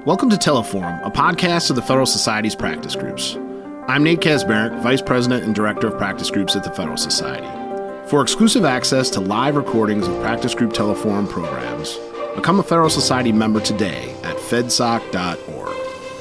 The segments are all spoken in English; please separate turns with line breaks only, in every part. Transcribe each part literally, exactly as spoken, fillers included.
Welcome to Teleforum, a podcast of the Federal Society's practice groups. I'm Nate Kasbaric, Vice President and Director of Practice Groups at the Federal Society. For exclusive access to live recordings of practice group Teleforum programs, become a Federal Society member today at fedsoc dot org.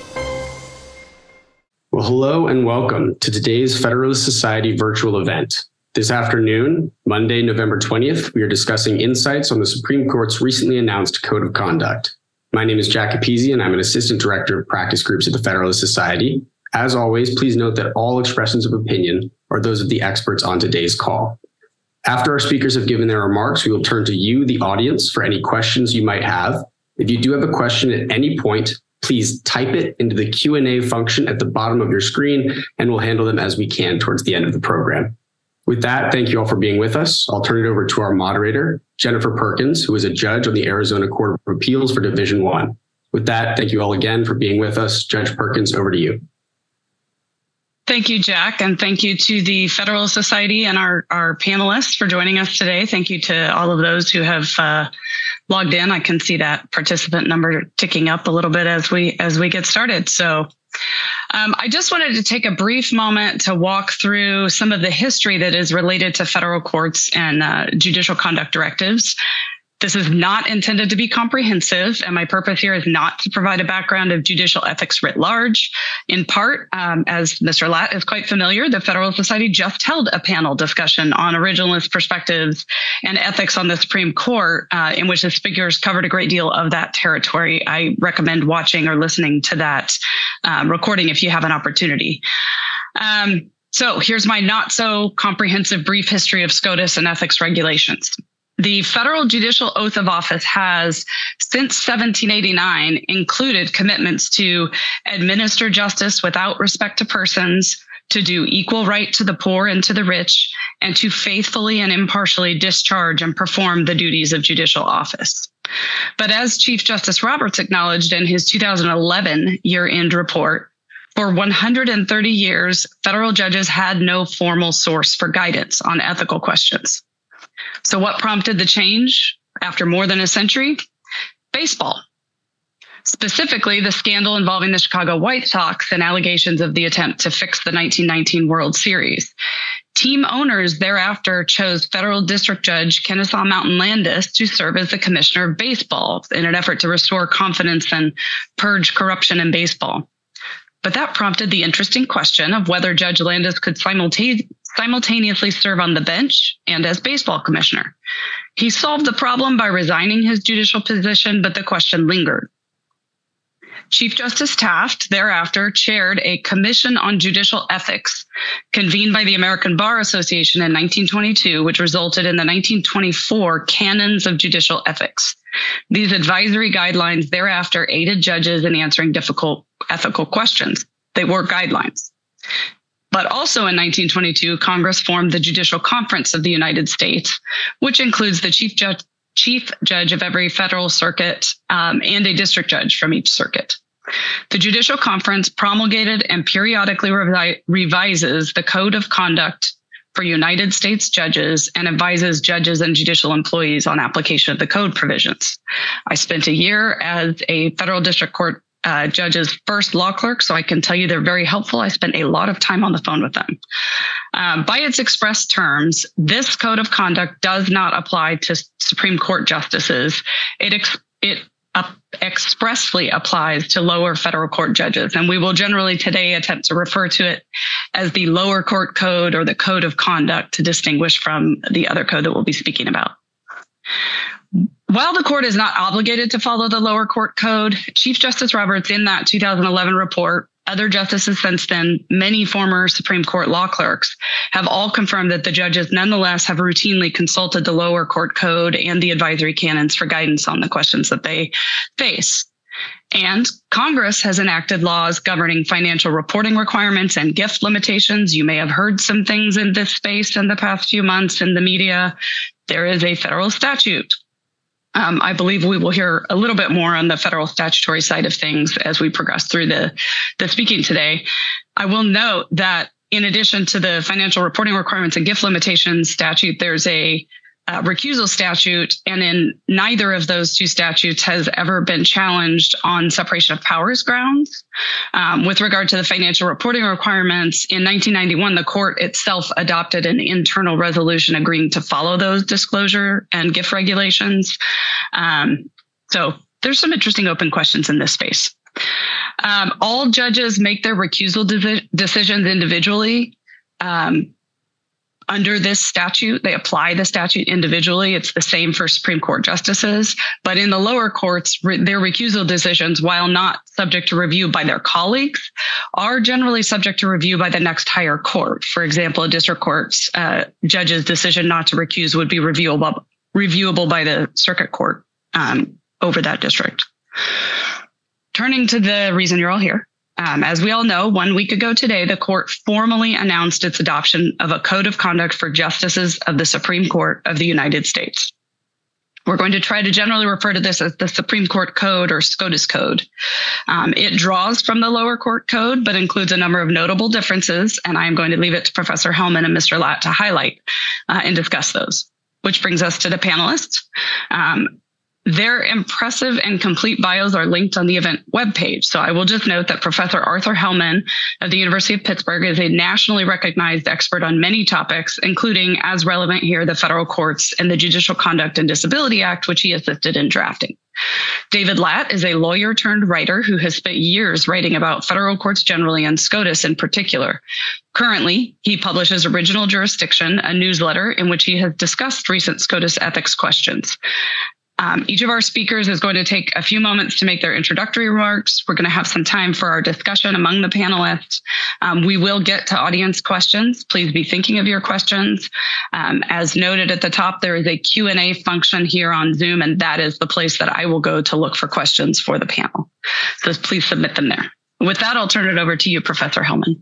Well, hello and welcome to today's Federalist Society virtual event. This afternoon, Monday, November twentieth, we are discussing insights on the Supreme Court's recently announced Code of Conduct. My name is Jack Capizzi, and I'm an Assistant Director of Practice Groups at the Federalist Society. As always, please note that all expressions of opinion are those of the experts on today's call. After our speakers have given their remarks, we will turn to you, the audience, for any questions you might have. If you do have a question at any point, please type it into the Q and A function at the bottom of your screen, and we'll handle them as we can towards the end of the program. With that, thank you all for being with us. I'll turn it over to our moderator, Jennifer Perkins, who is a judge on the Arizona Court of Appeals for Division One. With that, thank you all again for being with us. Judge Perkins, over to you.
Thank you, Jack, and thank you to the Federal Society and our, our panelists for joining us today. Thank you to all of those who have uh, logged in. I can see that participant number ticking up a little bit as we as we get started. So um, I just wanted to take a brief moment to walk through some of the history that is related to federal courts and uh, judicial conduct directives. This is not intended to be comprehensive, and my purpose here is not to provide a background of judicial ethics writ large. In part, um, as Mister Latt is quite familiar, the Federal Society just held a panel discussion on originalist perspectives and ethics on the Supreme Court, uh, in which the speakers covered a great deal of that territory. I recommend watching or listening to that uh, recording if you have an opportunity. Um, so here's my not so comprehensive brief history of SCOTUS and ethics regulations. The Federal Judicial Oath of Office has, since seventeen eighty-nine, included commitments to administer justice without respect to persons, to do equal right to the poor and to the rich, and to faithfully and impartially discharge and perform the duties of judicial office. But as Chief Justice Roberts acknowledged in his two thousand eleven year-end report, for one hundred thirty years, federal judges had no formal source for guidance on ethical questions. So what prompted the change after more than a century? Baseball. Specifically, the scandal involving the Chicago White Sox and allegations of the attempt to fix the nineteen nineteen World Series. Team owners thereafter chose federal district judge Kennesaw Mountain Landis to serve as the commissioner of baseball in an effort to restore confidence and purge corruption in baseball. But that prompted the interesting question of whether Judge Landis could simultaneously simultaneously serve on the bench and as baseball commissioner. He solved the problem by resigning his judicial position, but the question lingered. Chief Justice Taft thereafter chaired a Commission on Judicial Ethics convened by the American Bar Association in nineteen twenty-two, which resulted in the nineteen twenty-four Canons of Judicial Ethics. These advisory guidelines thereafter aided judges in answering difficult ethical questions. They were guidelines. But also in nineteen twenty-two, Congress formed the Judicial Conference of the United States, which includes the chief judge, chief judge of every federal circuit um, and a district judge from each circuit. The Judicial Conference promulgated and periodically revi- revises the Code of Conduct for United States judges and advises judges and judicial employees on application of the code provisions. I spent a year as a federal district court Uh, judge's first law clerk, so I can tell you they're very helpful. I spent a lot of time on the phone with them. Um, by its express terms, this code of conduct does not apply to Supreme Court justices. It ex- it uh, expressly applies to lower federal court judges, and we will generally today attempt to refer to it as the lower court code or the code of conduct to distinguish from the other code that we'll be speaking about. While the court is not obligated to follow the lower court code, Chief Justice Roberts in that two thousand eleven report, other justices since then, many former Supreme Court law clerks have all confirmed that the judges nonetheless have routinely consulted the lower court code and the advisory canons for guidance on the questions that they face. And Congress has enacted laws governing financial reporting requirements and gift limitations. You may have heard some things in this space in the past few months in the media. There is a federal statute. Um, I believe we will hear a little bit more on the federal statutory side of things as we progress through the, the speaking today. I will note that in addition to the financial reporting requirements and gift limitations statute, there's a uh, recusal statute, and in neither of those two statutes has ever been challenged on separation of powers grounds. Um, with regard to the financial reporting requirements, in nineteen ninety-one, the court itself adopted an internal resolution agreeing to follow those disclosure and gift regulations. Um, so there's some interesting open questions in this space. Um, all judges make their recusal de- decisions individually. Um, Under this statute, they apply the statute individually. It's the same for Supreme Court justices. But in the lower courts, re- their recusal decisions, while not subject to review by their colleagues, are generally subject to review by the next higher court. For example, a district court's uh, judge's decision not to recuse would be reviewable, reviewable by the circuit court um, over that district. Turning to the reason you're all here. Um, as we all know, one week ago today, the court formally announced its adoption of a code of conduct for justices of the Supreme Court of the United States. We're going to try to generally refer to this as the Supreme Court Code or SCOTUS Code. Um, it draws from the lower court code, but includes a number of notable differences, and I am going to leave it to Professor Hellman and Mister Latt to highlight uh, and discuss those. Which brings us to the panelists. Um, Their impressive and complete bios are linked on the event webpage. So I will just note that Professor Arthur Hellman of the University of Pittsburgh is a nationally recognized expert on many topics, including, as relevant here, the federal courts and the Judicial Conduct and Disability Act, which he assisted in drafting. David Latt is a lawyer turned writer who has spent years writing about federal courts generally and SCOTUS in particular. Currently, he publishes Original Jurisdiction, a newsletter in which he has discussed recent SCOTUS ethics questions. Um, each of our speakers is going to take a few moments to make their introductory remarks. We're going to have some time for our discussion among the panelists. Um, we will get to audience questions. Please be thinking of your questions. Um, as noted at the top, there is a Q and A function here on Zoom, and that is the place that I will go to look for questions for the panel. So please submit them there. With that, I'll turn it over to you, Professor Hellman.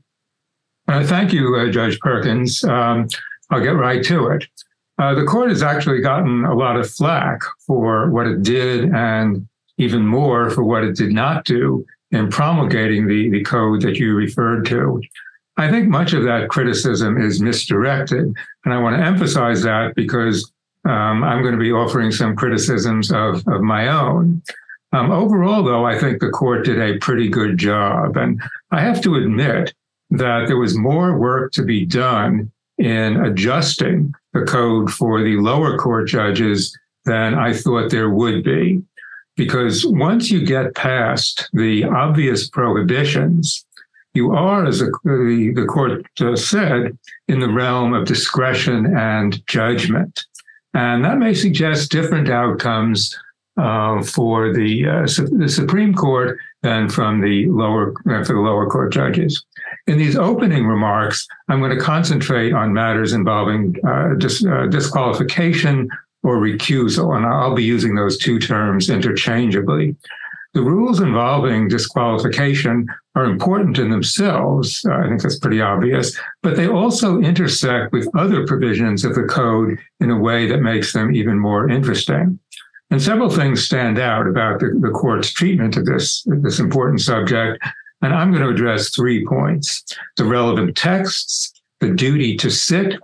Uh, thank you, uh, Judge Perkins. Um, I'll get right to it. Uh, the court has actually gotten a lot of flack for what it did and even more for what it did not do in promulgating the, the code that you referred to. I think much of that criticism is misdirected, and I want to emphasize that because um, I'm going to be offering some criticisms of, of my own. Um, overall, though, I think the court did a pretty good job, and I have to admit that there was more work to be done in adjusting the code for the lower court judges than I thought there would be. Because once you get past the obvious prohibitions, you are, as the, the court uh, said, in the realm of discretion and judgment. And that may suggest different outcomes uh, for the, uh, su- the Supreme Court than from the lower, uh, for the lower court judges. In these opening remarks, I'm going to concentrate on matters involving uh, dis- uh, disqualification or recusal, and I'll be using those two terms interchangeably. The rules involving disqualification are important in themselves. Uh, I think that's pretty obvious, but they also intersect with other provisions of the code in a way that makes them even more interesting. And several things stand out about the, the court's treatment of this, this important subject. And I'm going to address three points: the relevant texts, the duty to sit,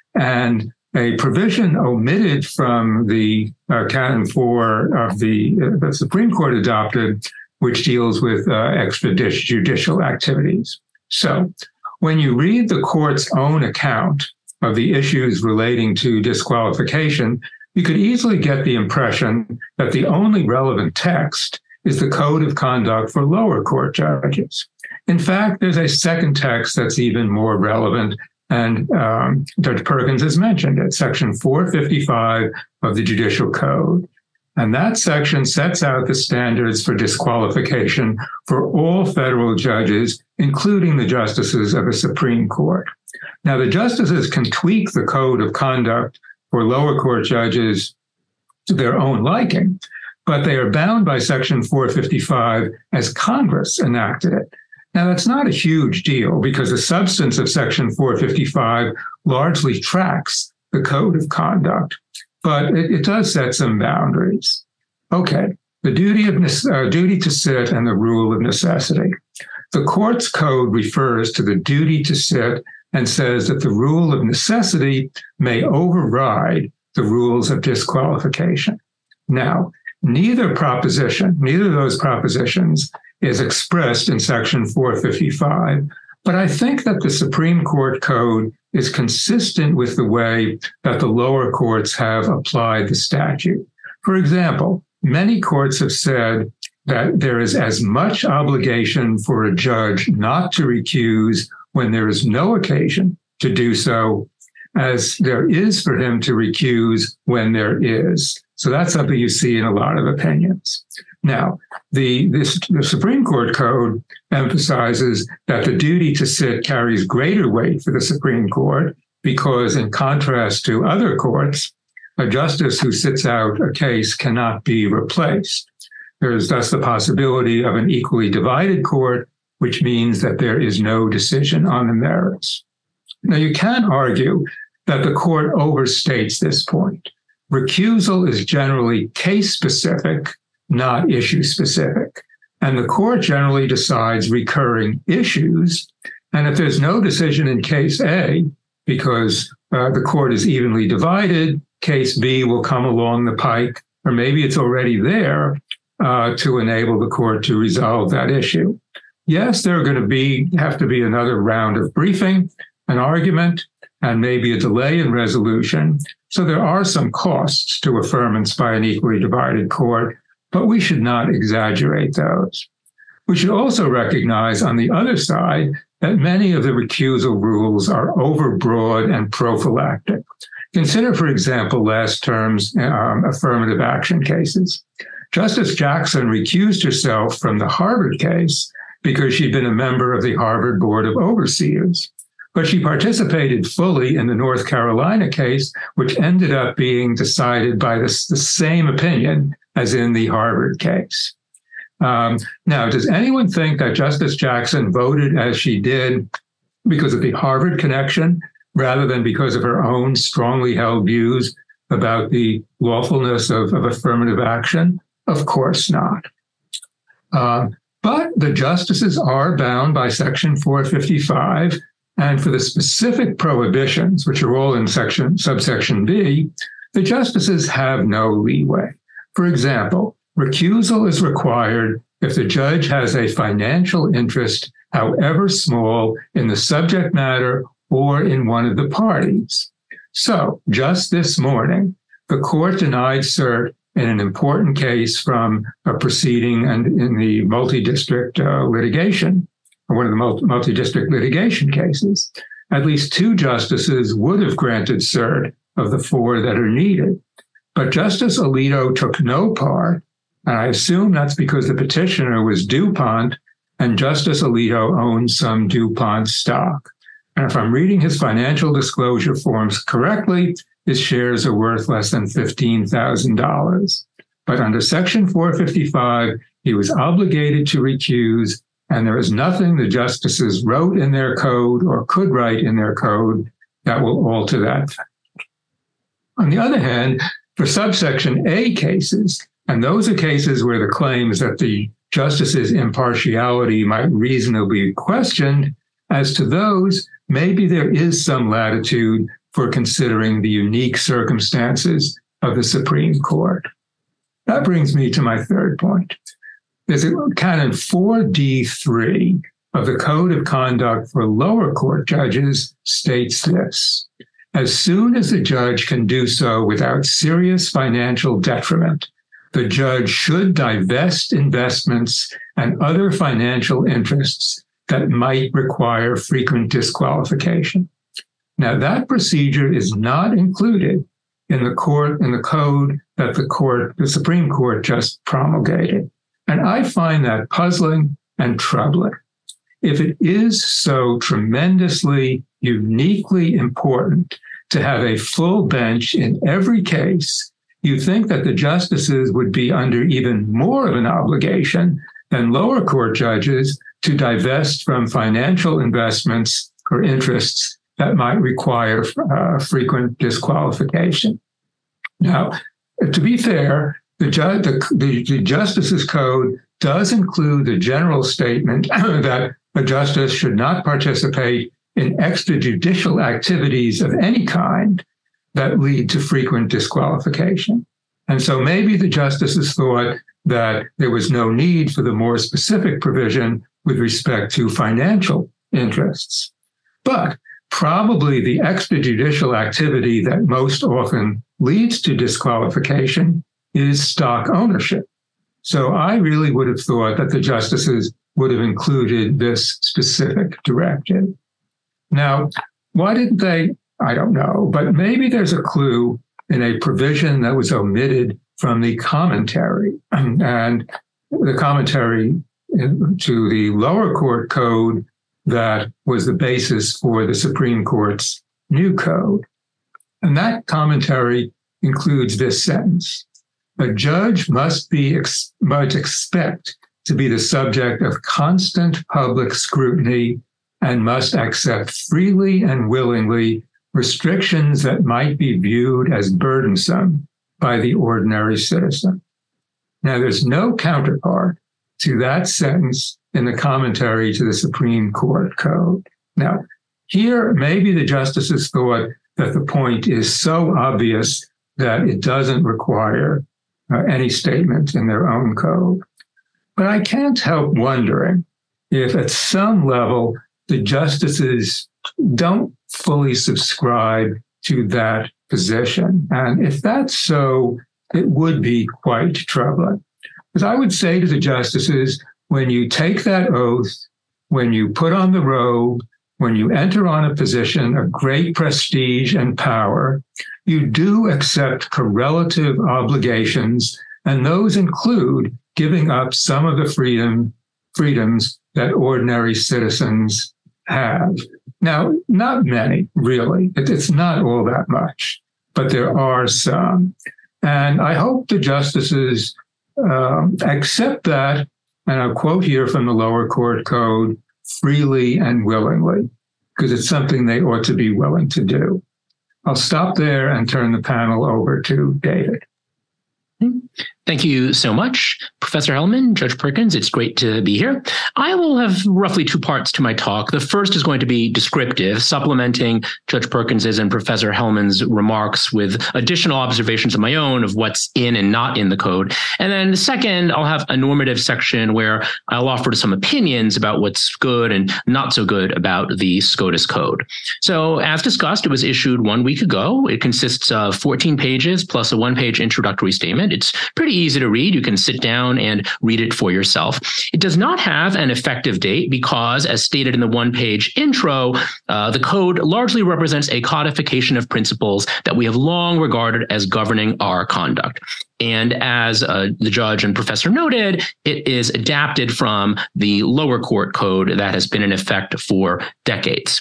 and a provision omitted from the uh, Canon four of the, uh, the Supreme Court adopted, which deals with uh, extrajudicial activities. So when you read the court's own account of the issues relating to disqualification, you could easily get the impression that the only relevant text is the Code of Conduct for lower court judges. In fact, there's a second text that's even more relevant, and um, Judge Perkins has mentioned it, Section four fifty-five of the Judicial Code. And that section sets out the standards for disqualification for all federal judges, including the justices of the Supreme Court. Now, the justices can tweak the Code of Conduct for lower court judges to their own liking, but they are bound by Section four fifty-five as Congress enacted it. Now, that's not a huge deal because the substance of Section four fifty-five largely tracks the Code of Conduct, but it, it does set some boundaries. Okay, the duty of uh, duty to sit and the rule of necessity. The court's code refers to the duty to sit and says that the rule of necessity may override the rules of disqualification. Now, neither proposition, neither of those propositions is expressed in Section four fifty-five, but I think that the Supreme Court Code is consistent with the way that the lower courts have applied the statute. For example, many courts have said that there is as much obligation for a judge not to recuse when there is no occasion to do so as there is for him to recuse when there is. So that's something you see in a lot of opinions. Now, the, this, the Supreme Court Code emphasizes that the duty to sit carries greater weight for the Supreme Court because, in contrast to other courts, a justice who sits out a case cannot be replaced. There is thus the possibility of an equally divided court, which means that there is no decision on the merits. Now, you can argue that the court overstates this point. Recusal is generally case-specific, not issue-specific. And the court generally decides recurring issues. And if there's no decision in case A, because uh, the court is evenly divided, case B will come along the pike, or maybe it's already there uh, to enable the court to resolve that issue. Yes, there are going to be have to be another round of briefing, an argument, and maybe a delay in resolution. So there are some costs to affirmance by an equally divided court, but we should not exaggerate those. We should also recognize on the other side that many of the recusal rules are overbroad and prophylactic. Consider, for example, last term's um, affirmative action cases. Justice Jackson recused herself from the Harvard case because she'd been a member of the Harvard Board of Overseers. But she participated fully in the North Carolina case, which ended up being decided by this, the same opinion as in the Harvard case. Um, now, does anyone think that Justice Jackson voted as she did because of the Harvard connection rather than because of her own strongly held views about the lawfulness of, of affirmative action? Of course not. Uh, but the justices are bound by Section four fifty-five, and for the specific prohibitions, which are all in section subsection B, the justices have no leeway. For example, recusal is required if the judge has a financial interest, however small, in the subject matter or in one of the parties. So, just this morning, the court denied cert in an important case from a proceeding and in the multi-district uh, litigation, or one of the multi-district litigation cases. At least two justices would have granted cert of the four that are needed. But Justice Alito took no part, and I assume that's because the petitioner was DuPont, and Justice Alito owns some DuPont stock. And if I'm reading his financial disclosure forms correctly, his shares are worth less than fifteen thousand dollars. But under Section four fifty-five, he was obligated to recuse, and there is nothing the justices wrote in their code or could write in their code that will alter that fact. On the other hand, for subsection A cases, and those are cases where the claim is that the justice's impartiality might reasonably be questioned, as to those, maybe there is some latitude for considering the unique circumstances of the Supreme Court. That brings me to my third point. There's a canon four D three of the Code of Conduct for lower court judges states this: as soon as the judge can do so without serious financial detriment, the judge should divest investments and other financial interests that might require frequent disqualification. Now, that procedure is not included in the court, in the code that the court, the Supreme Court just promulgated. And I find that puzzling and troubling. If it is so tremendously, uniquely important to have a full bench in every case, you think that the justices would be under even more of an obligation than lower court judges to divest from financial investments or interests that might require uh, frequent disqualification. Now, to be fair, the, ju- the, the, the Justices Code does include the general statement that a justice should not participate in extrajudicial activities of any kind. that lead to frequent disqualification. And so maybe the justices thought that there was no need for the more specific provision with respect to financial interests. But probably the extrajudicial activity that most often leads to disqualification is stock ownership. So I really would have thought that the justices would have included this specific directive. Now, why didn't they? I don't know, but maybe there's a clue in a provision that was omitted from the commentary. And the commentary to the lower court code that was the basis for the Supreme Court's new code. And that commentary includes this sentence: a judge must be ex- must expect to be the subject of constant public scrutiny and must accept freely and willingly restrictions that might be viewed as burdensome by the ordinary citizen. Now, there's no counterpart to that sentence in the commentary to the Supreme Court code. Now, here, maybe the justices thought that the point is so obvious that it doesn't require uh, any statement in their own code. But I can't help wondering if at some level the justices don't fully subscribe to that position. And if that's so, it would be quite troubling. Because I would say to the justices, when you take that oath, when you put on the robe, when you enter on a position of great prestige and power, you do accept correlative obligations, and those include giving up some of the freedom, freedoms that ordinary citizens have. Now, not many, really. It's not all that much, but there are some. And I hope the justices um, accept that, and I'll quote here from the lower court code, freely and willingly, because it's something they ought to be willing to do. I'll stop there and turn the panel over to David.
Thank you so much, Professor Hellman, Judge Perkins. It's great to be here. I will have roughly two parts to my talk. The first is going to be descriptive, supplementing Judge Perkins's and Professor Hellman's remarks with additional observations of my own of what's in and not in the code. And then the second, I'll have a normative section where I'll offer some opinions about what's good and not so good about the SCOTUS code. So as discussed, it was issued one week ago. It consists of fourteen pages plus a one-page introductory statement. It's pretty easy to read. You can sit down and read it for yourself. It does not have an effective date because, as stated in the one-page intro, uh, the code largely represents a codification of principles that we have long regarded as governing our conduct. And as uh, the judge and professor noted, it is adapted from the lower court code that has been in effect for decades.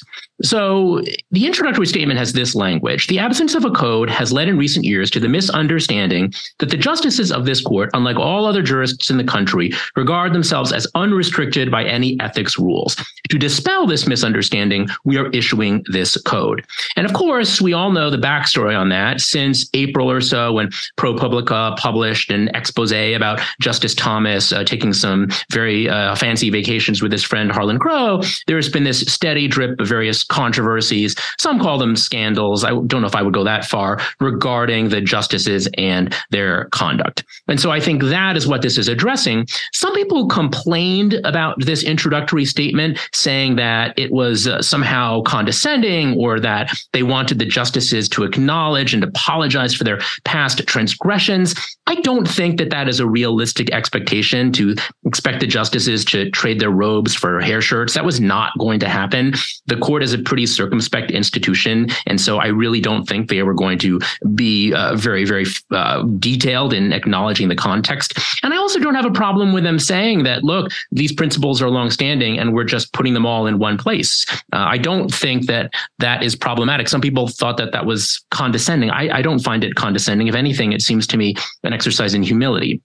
So the introductory statement has this language: the absence of a code has led in recent years to the misunderstanding that the justices of this court, unlike all other jurists in the country, regard themselves as unrestricted by any ethics rules. To dispel this misunderstanding, we are issuing this code. And of course, we all know the backstory on that. Since April or so, when ProPublica published an expose about Justice Thomas uh, taking some very uh, fancy vacations with his friend Harlan Crow, there's been this steady drip of various controversies. Some call them scandals. I don't know if I would go that far, regarding the justices and their conduct. And so I think that is what this is addressing. Some people complained about this introductory statement, saying that it was uh, somehow condescending, or that they wanted the justices to acknowledge and apologize for their past transgressions. I don't think that that is a realistic expectation, to expect the justices to trade their robes for hair shirts. That was not going to happen. The court is a pretty circumspect institution, and so I really don't think they were going to be uh, very, very uh, detailed in acknowledging the context. And I also don't have a problem with them saying that, look, these principles are longstanding and we're just putting them all in one place. Uh, I don't think that that is problematic. Some people thought that that was condescending. I, I don't find it condescending. If anything, it seems to me an exercise in humility.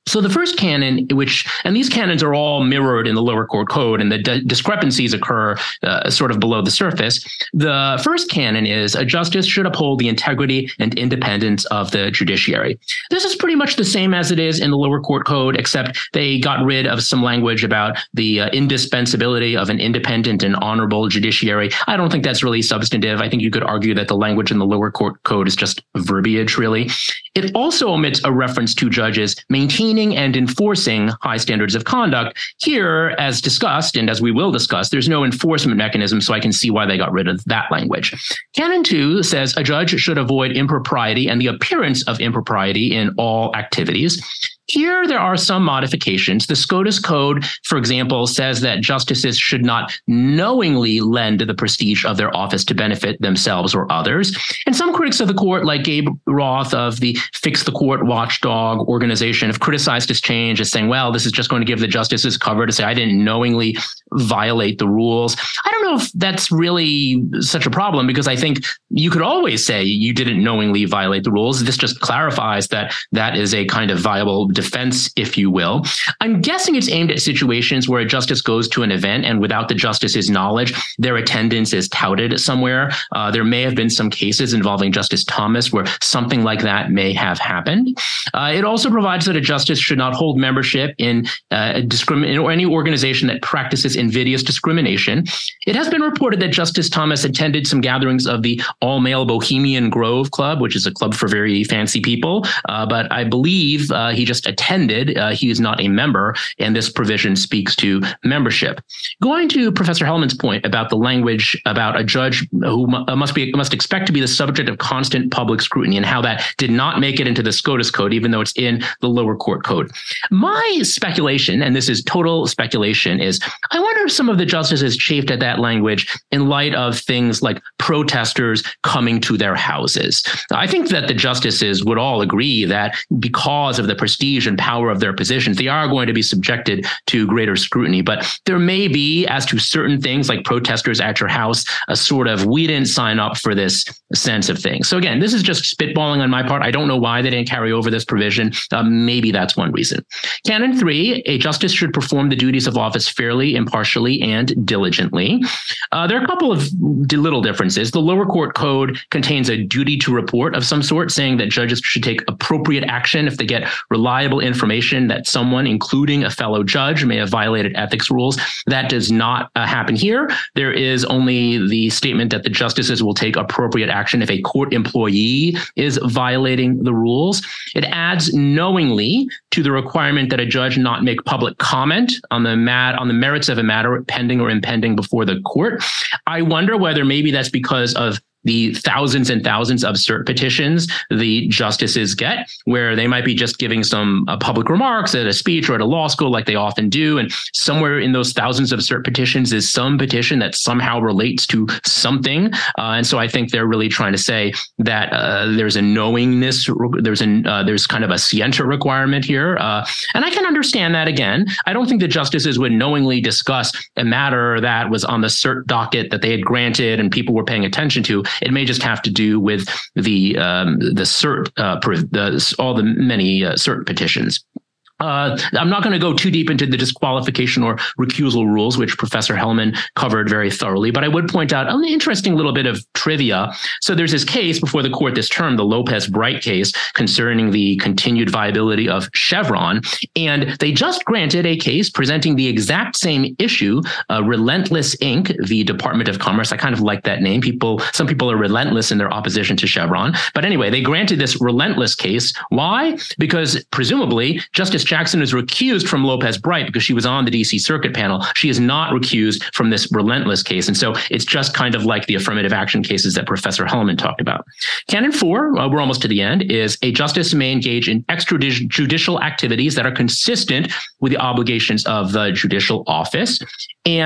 So the first canon, which, and these canons are all mirrored in the lower court code, and the d- discrepancies occur uh, sort of below the surface. The first canon is a justice should uphold the integrity and independence of the judiciary. This is pretty much the same as it is in the lower court code, except they got rid of some language about the uh, indispensability of an independent and honorable judiciary. I don't think that's really substantive. I think you could argue that the language in the lower court code is just verbiage, really. It also omits a reference to judges maintaining and enforcing high standards of conduct. Here, as discussed, and as we will discuss, there's no enforcement mechanism, so I can see why they got rid of that language. Canon two says a judge should avoid impropriety and the appearance of impropriety in all activities. Here, there are some modifications. The SCOTUS Code, for example, says that justices should not knowingly lend the prestige of their office to benefit themselves or others. And some critics of the court, like Gabe Roth of the Fix the Court Watchdog organization, have criticized this change as saying, well, this is just going to give the justices cover to say, I didn't knowingly violate the rules. I don't know if that's really such a problem, because I think you could always say you didn't knowingly violate the rules. This just clarifies that that is a kind of viable defense, if you will. I'm guessing it's aimed at situations where a justice goes to an event and without the justice's knowledge, their attendance is touted somewhere. Uh, there may have been some cases involving Justice Thomas where something like that may have happened. Uh, it also provides that a justice should not hold membership in uh, discrimin- or any organization that practices invidious discrimination. It has been reported that Justice Thomas attended some gatherings of the all-male Bohemian Grove Club, which is a club for very fancy people. Uh, but I believe uh, he just attended. Uh, he is not a member, and this provision speaks to membership. Going to Professor Hellman's point about the language about a judge who must be must expect to be the subject of constant public scrutiny, and how that did not make it into the SCOTUS Code, even though it's in the lower court code. My speculation, and this is total speculation, is I wonder if some of the justices chafed at that language in light of things like protesters coming to their houses. I think that the justices would all agree that because of the prestige and power of their positions, they are going to be subjected to greater scrutiny. But there may be, as to certain things like protesters at your house, a sort of we didn't sign up for this sense of things. So again, this is just spitballing on my part. I don't know why they didn't carry over this provision. Uh, maybe that's one reason. Canon three, a justice should perform the duties of office fairly, impartially, and diligently. Uh, there are a couple of little differences. The lower court code contains a duty to report of some sort, saying that judges should take appropriate action if they get reliable information that someone, including a fellow judge, may have violated ethics rules. That does not uh, happen here. There is only the statement that the justices will take appropriate action if a court employee is violating the rules. It adds knowingly to the requirement that a judge not make public comment on the mat on the merits of a matter pending or impending before the court. I wonder whether maybe that's because of the thousands and thousands of cert petitions the justices get, where they might be just giving some uh, public remarks at a speech or at a law school like they often do. And somewhere in those thousands of cert petitions is some petition that somehow relates to something. Uh, and so I think they're really trying to say that uh, there's a knowingness, there's a, uh, there's kind of a scienter requirement here. Uh, and I can understand that. Again, I don't think the justices would knowingly discuss a matter that was on the cert docket that they had granted and people were paying attention to. It may just have to do with the um, the cert, uh, the, all the many uh, cert petitions. Uh, I'm not going to go too deep into the disqualification or recusal rules, which Professor Hellman covered very thoroughly, but I would point out an interesting little bit of trivia. So there's this case before the court this term, the Lopez-Bright case, concerning the continued viability of Chevron, and they just granted a case presenting the exact same issue, uh, Relentless Incorporated, the Department of Commerce. I kind of like that name. People, some people are relentless in their opposition to Chevron, but anyway, they granted this Relentless case. Why? Because presumably Justice Jackson is recused from Lopez-Bright because she was on the D C Circuit panel. She is not recused from this Relentless case. And so it's just kind of like the affirmative action cases that Professor Hellman talked about. Canon four, uh, we're almost to the end, is a justice may engage in extrajudicial activities that are consistent with the obligations of the judicial office. And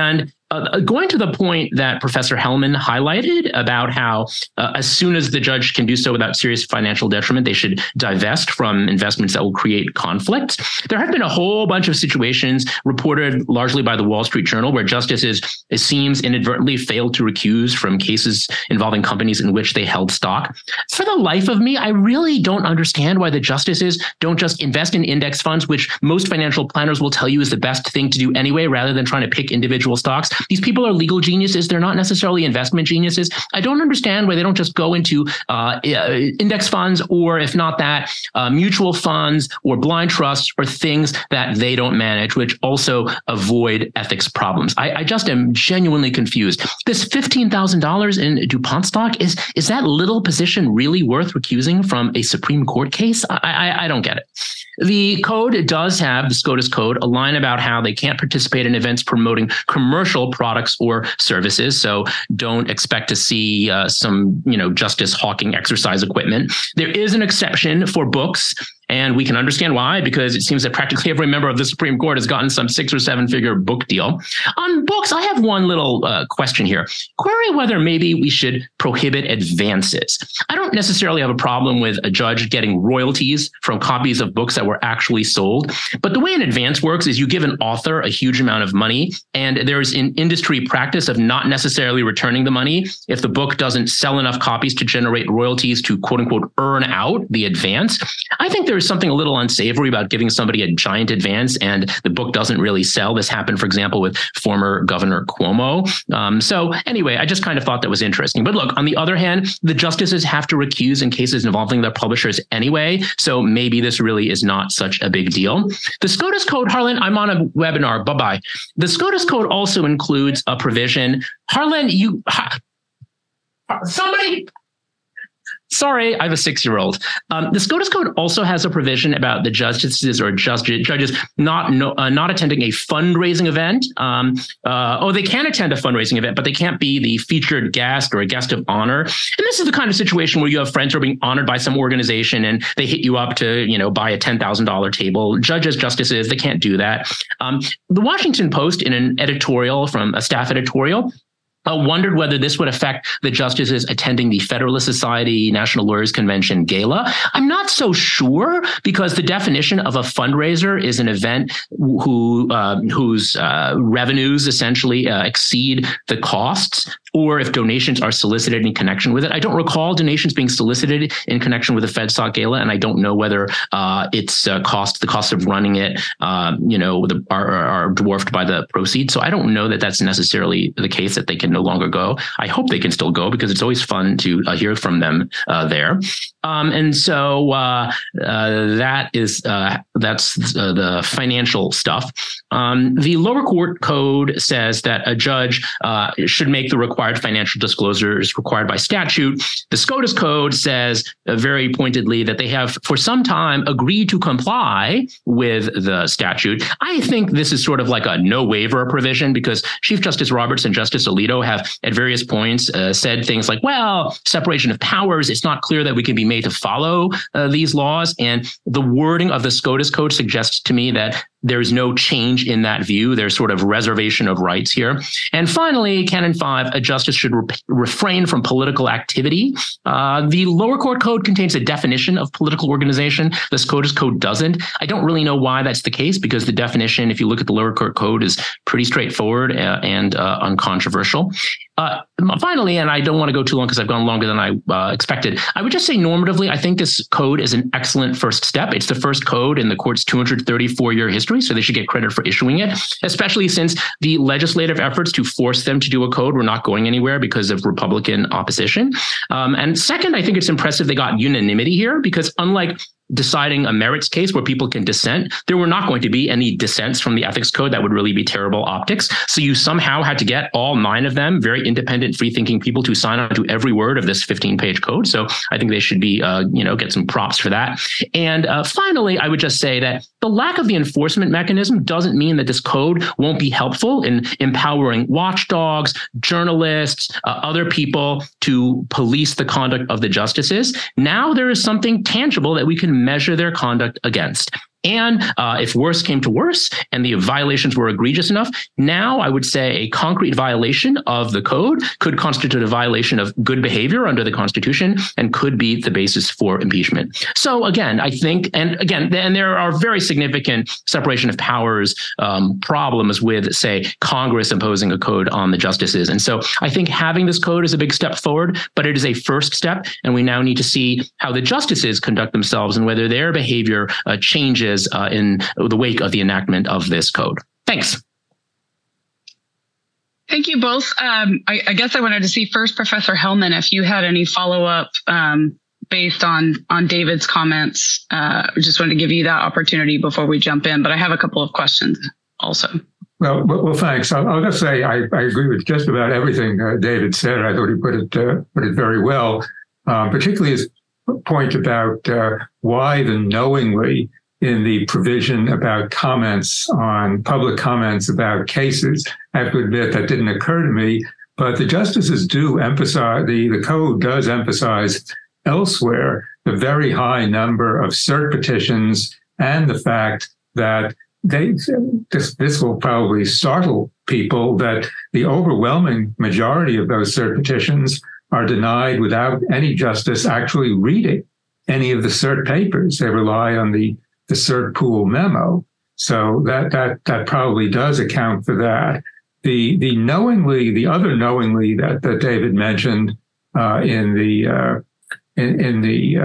Uh, going to the point that Professor Hellman highlighted about how uh, as soon as the judge can do so without serious financial detriment, they should divest from investments that will create conflicts. There have been a whole bunch of situations reported largely by the Wall Street Journal where justices, it seems, inadvertently failed to recuse from cases involving companies in which they held stock. For the life of me, I really don't understand why the justices don't just invest in index funds, which most financial planners will tell you is the best thing to do anyway, rather than trying to pick individual stocks. These people are legal geniuses. They're not necessarily investment geniuses. I don't understand why they don't just go into uh, index funds, or if not that, uh, mutual funds or blind trusts or things that they don't manage, which also avoid ethics problems. I, I just am genuinely confused. This fifteen thousand dollars in DuPont stock, is, is that little position really worth recusing from a Supreme Court case? I, I, I don't get it. The code does have, the SCOTUS code, a line about how they can't participate in events promoting commercial products or services. So don't expect to see uh, some, you know, Justice hawking exercise equipment. There is an exception for books. And we can understand why, because it seems that practically every member of the Supreme Court has gotten some six or seven figure book deal. On books, I have one little uh, question here. Query whether maybe we should prohibit advances. I don't necessarily have a problem with a judge getting royalties from copies of books that were actually sold. But the way an advance works is you give an author a huge amount of money, and there's an industry practice of not necessarily returning the money if the book doesn't sell enough copies to generate royalties to quote unquote earn out the advance. I think there's something a little unsavory about giving somebody a giant advance and the book doesn't really sell. This happened, for example, with former Governor Cuomo. Um, so anyway, I just kind of thought that was interesting. But look, on the other hand, the justices have to recuse in cases involving their publishers anyway. So maybe this really is not such a big deal. The SCOTUS code, Harlan, I'm on a webinar. Bye-bye. The SCOTUS code also includes a provision. Harlan, you... Ha, somebody... Sorry, I have a six-year-old. Um, the SCOTUS code also has a provision about the justices or just, judges not no, uh, not attending a fundraising event. Um, uh, oh, they can attend a fundraising event, but they can't be the featured guest or a guest of honor. And this is the kind of situation where you have friends who are being honored by some organization and they hit you up to, you know, buy a ten thousand dollars table. Judges, justices, they can't do that. Um, the Washington Post, in an editorial from a staff editorial, Uh, wondered whether this would affect the justices attending the Federalist Society National Lawyers Convention Gala. I'm not so sure, because the definition of a fundraiser is an event who uh, whose uh, revenues essentially uh, exceed the costs, or if donations are solicited in connection with it. I don't recall donations being solicited in connection with the FedSoc Gala, and I don't know whether uh, its uh, cost, the cost of running it, uh, you know, the, are, are dwarfed by the proceeds. So I don't know that that's necessarily the case, that they can no longer go. I hope they can still go, because it's always fun to uh, hear from them uh, there. Um, and so uh, uh, that is uh, that's uh, the financial stuff. Um, the lower court code says that a judge uh, should make the required financial disclosures required by statute. The SCOTUS code says uh, very pointedly that they have for some time agreed to comply with the statute. I think this is sort of like a no waiver provision, because Chief Justice Roberts and Justice Alito have at various points uh, said things like, well, separation of powers, it's not clear that we can be made to follow uh, these laws. And the wording of the SCOTUS code suggests to me that there's no change in that view. There's sort of reservation of rights here. And finally, Canon five, a justice should re- refrain from political activity. Uh, the lower court code contains a definition of political organization. The SCOTUS code doesn't. I don't really know why that's the case, because the definition, if you look at the lower court code, is pretty straightforward uh, and uh, uncontroversial. Uh, finally, and I don't want to go too long because I've gone longer than I uh, expected, I would just say normatively, I think this code is an excellent first step. It's the first code in the court's two hundred thirty-four year history, so they should get credit for issuing it, especially since the legislative efforts to force them to do a code were not going anywhere because of Republican opposition. Um, and second, I think it's impressive they got unanimity here, because unlike deciding a merits case where people can dissent, there were not going to be any dissents from the ethics code. That would really be terrible optics. So you somehow had to get all nine of them, very independent, free-thinking people, to sign on to every word of this fifteen page code. So I think they should be, uh, you know, get some props for that. And uh, finally, I would just say that the lack of the enforcement mechanism doesn't mean that this code won't be helpful in empowering watchdogs, journalists, uh, other people to police the conduct of the justices. Now there is something tangible that we can measure their conduct against. And uh, if worse came to worse and the violations were egregious enough, now I would say a concrete violation of the code could constitute a violation of good behavior under the Constitution and could be the basis for impeachment. So again, I think, and again, and there are very significant separation of powers um, problems with, say, Congress imposing a code on the justices. And so I think having this code is a big step forward, but it is a first step. And we now need to see how the justices conduct themselves and whether their behavior uh, changes uh, in the wake of the enactment of this code. Thanks.
Thank you both. Um, I, I guess I wanted to see first, Professor Hellman, if you had any follow-up um, based on on David's comments. Uh, I just wanted to give you that opportunity before we jump in, but I have a couple of questions also.
Well, well, thanks. I'll, I'll just say I, I agree with just about everything uh, David said. I thought he put it uh, put it very well, um, particularly his point about uh, why the knowingly in the provision about comments on public comments about cases. I have to admit that didn't occur to me, but the justices do emphasize, the, the code does emphasize elsewhere the very high number of cert petitions and the fact that they, this, this will probably startle people that the overwhelming majority of those cert petitions are denied without any justice actually reading any of the cert papers. They rely on the the cert pool memo. So that, that, that probably does account for that. The, the knowingly, the other knowingly that, that David mentioned, uh, in the, uh, in, in the,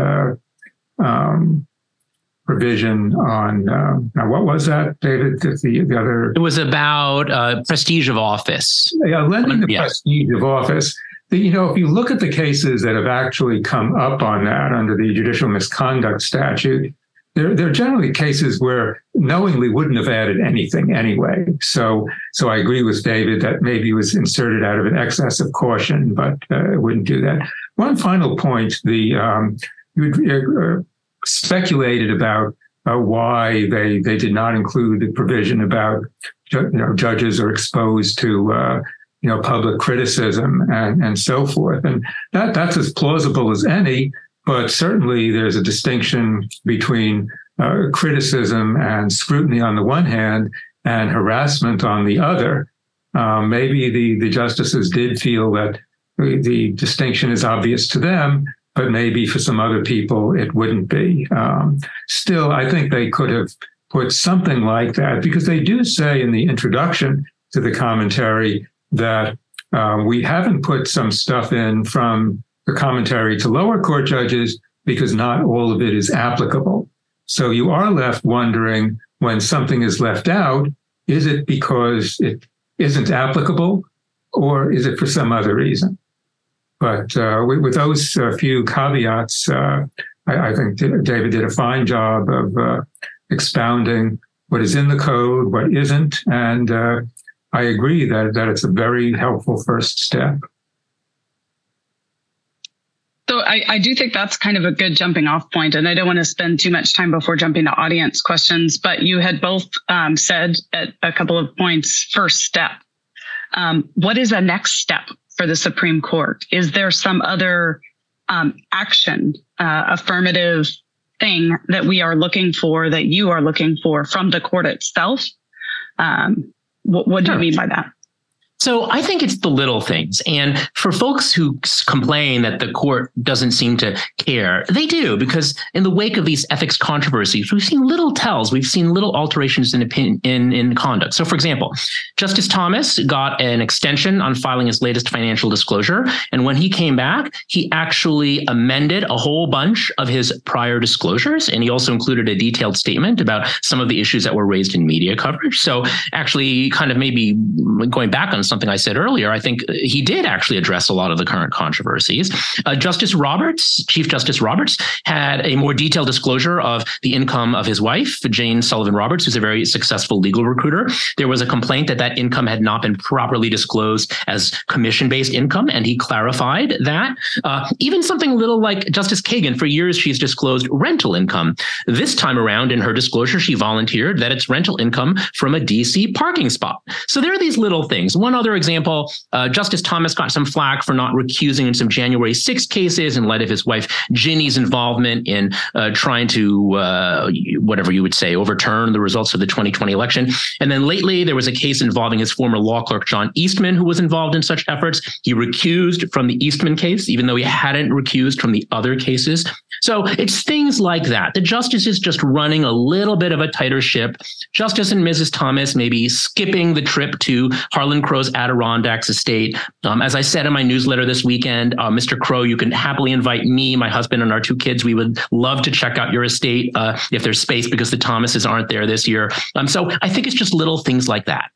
uh, um, provision on, uh, now what was that, David? The, the other.
It was about, uh, prestige of office.
Yeah, lending the
yeah.
prestige of office. The, you know, if you look at the cases that have actually come up on that under the judicial misconduct statute, They're, they're generally cases where knowingly wouldn't have added anything anyway. So, so I agree with David that maybe it was inserted out of an excess of caution, but uh, it wouldn't do that. One final point: the um, you uh, speculated about uh, why they they did not include the provision about ju- you know judges are exposed to uh, you know public criticism and and so forth, and that that's as plausible as any. But certainly there's a distinction between uh, criticism and scrutiny on the one hand and harassment on the other. Um, maybe the, the justices did feel that the, the distinction is obvious to them, but maybe for some other people it wouldn't be. Um, still, I think they could have put something like that, because they do say in the introduction to the commentary that uh, we haven't put some stuff in from the commentary to lower court judges because not all of it is applicable. So you are left wondering, when something is left out, is it because it isn't applicable or is it for some other reason? But uh, with, with those uh, few caveats, uh, I, I think David did a fine job of uh, expounding what is in the code, what isn't. And uh, I agree that, that it's a very helpful first step.
So I, I do think that's kind of a good jumping off point, and I don't want to spend too much time before jumping to audience questions, but you had both um, said at a couple of points, first step. Um, what is a next step for the Supreme Court? Is there some other um, action, uh, affirmative thing that we are looking for, that you are looking for from the court itself? Um, what, what do you mean by that?
So I think it's the little things. And for folks who complain that the court doesn't seem to care, they do, because in the wake of these ethics controversies, we've seen little tells. We've seen little alterations in opinion, in, in conduct. So for example, Justice Thomas got an extension on filing his latest financial disclosure. And when he came back, he actually amended a whole bunch of his prior disclosures. And he also included a detailed statement about some of the issues that were raised in media coverage. So actually kind of maybe going back on something I said earlier, I think he did actually address a lot of the current controversies. Uh, Justice Roberts, Chief Justice Roberts, had a more detailed disclosure of the income of his wife, Jane Sullivan Roberts, who's a very successful legal recruiter. There was a complaint that that income had not been properly disclosed as commission-based income, and he clarified that. Uh, even something little like Justice Kagan, for years she's disclosed rental income. This time around in her disclosure, she volunteered that it's rental income from a D C parking spot. So there are these little things. One other example, uh, Justice Thomas got some flack for not recusing in some January sixth cases in light of his wife Ginny's involvement in uh, trying to, uh, whatever you would say, overturn the results of the twenty twenty election. And then lately, there was a case involving his former law clerk, John Eastman, who was involved in such efforts. He recused from the Eastman case, even though he hadn't recused from the other cases. So it's things like that. The justice is just running a little bit of a tighter ship. Justice and Missus Thomas maybe skipping the trip to Harlan Crow's Adirondacks estate. Um, as I said in my newsletter this weekend, uh, Mister Crow, you can happily invite me, my husband, and our two kids. We would love to check out your estate uh, if there's space, because the Thomases aren't there this year. Um, so I think it's just little things like that.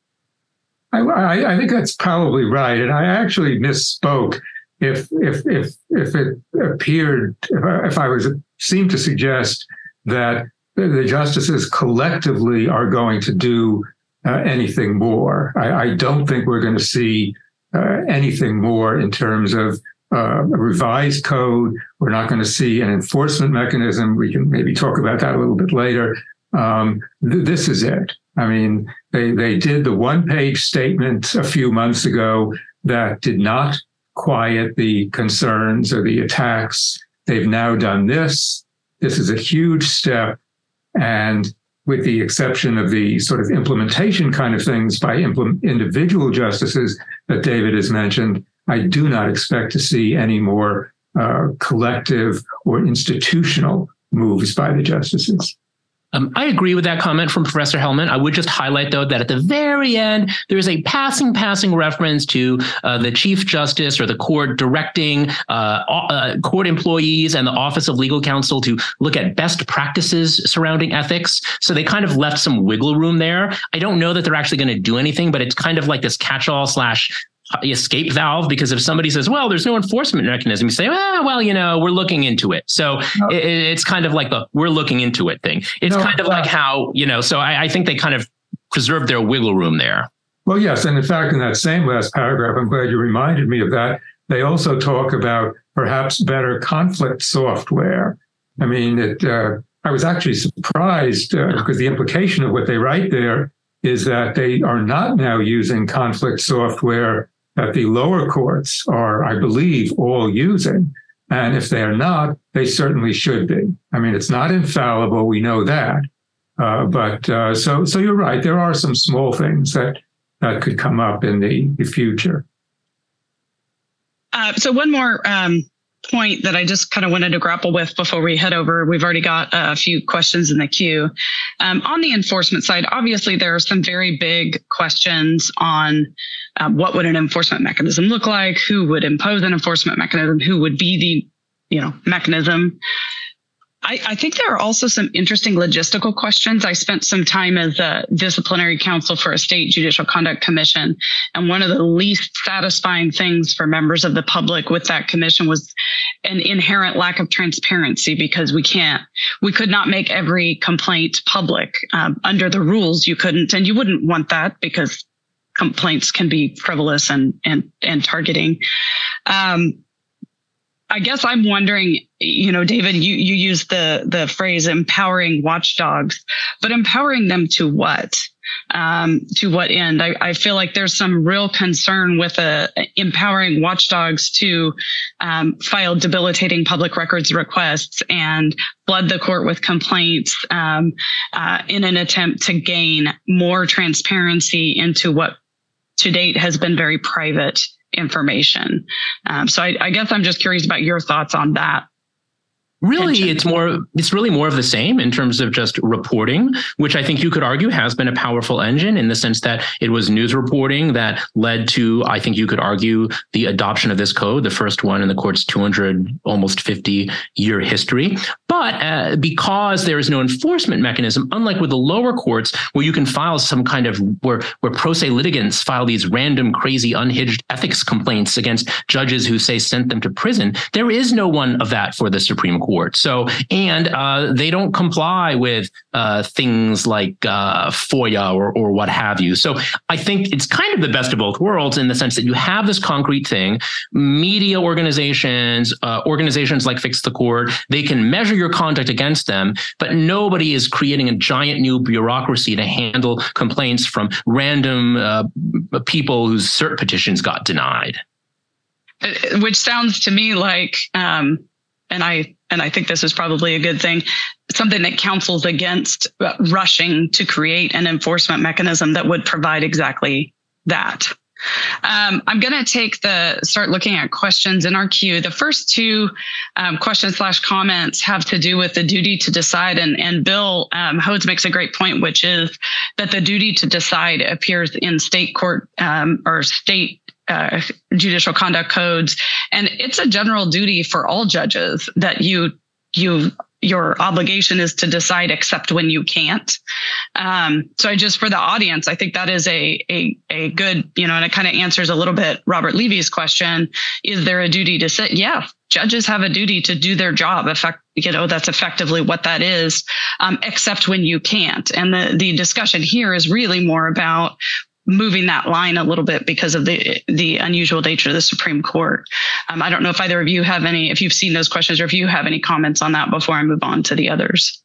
I, I, I think that's probably right. And I actually misspoke. If if if if it appeared, if I, if I was seemed to suggest that the justices collectively are going to do uh, anything more, I, I don't think we're going to see uh, anything more in terms of uh, a revised code. We're not going to see an enforcement mechanism. We can maybe talk about that a little bit later. Um, th- this is it. I mean, they they did the one-page statement a few months ago that did not quiet the concerns or the attacks. They've now done this. This is a huge step. And with the exception of the sort of implementation kind of things by implement individual justices that David has mentioned, I do not expect to see any more uh, collective or institutional moves by the justices.
Um, I agree with that comment from Professor Hellman. I would just highlight, though, that at the very end, there is a passing, passing reference to uh, the Chief Justice or the court directing uh, uh, court employees and the Office of Legal Counsel to look at best practices surrounding ethics. So they kind of left some wiggle room there. I don't know that they're actually going to do anything, but it's kind of like this catch-all slash escape valve, because if somebody says, well, there's no enforcement mechanism, you say, ah, well, you know, we're looking into it. So no. it, it's kind of like the we're looking into it thing. It's no, kind of uh, like how, you know, so I, I think they kind of preserved their wiggle room there.
Well, yes. And in fact, in that same last paragraph, I'm glad you reminded me of that. They also talk about perhaps better conflict software. I mean, it, uh, I was actually surprised uh, because the implication of what they write there is that they are not now using conflict software that the lower courts are, I believe, all using. And if they are not, they certainly should be. I mean, it's not infallible. We know that. Uh, but uh, so so you're right. There are some small things that, that could come up in the, the future.
Uh, so one more um, point that I just kind of wanted to grapple with before we head over. We've already got a few questions in the queue. Um, on the enforcement side, obviously, there are some very big questions on um, what would an enforcement mechanism look like, who would impose an enforcement mechanism, who would be the, you know, mechanism. I, I think there are also some interesting logistical questions. I spent some time as a disciplinary counsel for a state judicial conduct commission. And one of the least satisfying things for members of the public with that commission was an inherent lack of transparency, because we can't, we could not make every complaint public. Um, under the rules, you couldn't, and you wouldn't want that because complaints can be frivolous and, and, and targeting. Um, I guess I'm wondering, you know, David, you, you used the, the phrase empowering watchdogs, but empowering them to what? Um, to what end? I, I feel like there's some real concern with uh, empowering watchdogs to um, file debilitating public records requests and flood the court with complaints um, uh, in an attempt to gain more transparency into what to date has been very private information. Um, so I, I guess I'm just curious about your thoughts on that.
Really, tension. it's more, it's really more of the same in terms of just reporting, which I think you could argue has been a powerful engine in the sense that it was news reporting that led to, I think you could argue, the adoption of this code, the first one in the court's two hundred, almost fifty year history. But uh, because there is no enforcement mechanism, unlike with the lower courts where you can file some kind of, where, where pro se litigants file these random, crazy, unhinged ethics complaints against judges who say sent them to prison, there is no one of that for the Supreme Court. court. So, and uh, they don't comply with uh, things like uh, FOIA or, or what have you. So I think it's kind of the best of both worlds in the sense that you have this concrete thing. Media organizations, uh, organizations like Fix the Court, they can measure your conduct against them, but nobody is creating a giant new bureaucracy to handle complaints from random uh, people whose cert petitions got denied.
Which sounds to me like, um, and I and I think this is probably a good thing, something that counsels against rushing to create an enforcement mechanism that would provide exactly that. Um, I'm going to take the start looking at questions in our queue. The first two um, questions slash comments have to do with the duty to decide. And, and Bill um, Hodes makes a great point, which is that the duty to decide appears in state court um, or state uh, judicial conduct codes. And it's a general duty for all judges that you you your obligation is to decide except when you can't. Um, so I just, for the audience, I think that is a, a, a good, you know, and it kind of answers a little bit Robert Levy's question. Is there a duty to sit? Yeah. Judges have a duty to do their job. Effect, you know, that's effectively what that is, um, except when you can't. And the, the discussion here is really more about moving that line a little bit because of the the unusual nature of the Supreme Court. Um, I don't know if either of you have any, if you've seen those questions or if you have any comments on that before I move on to the others.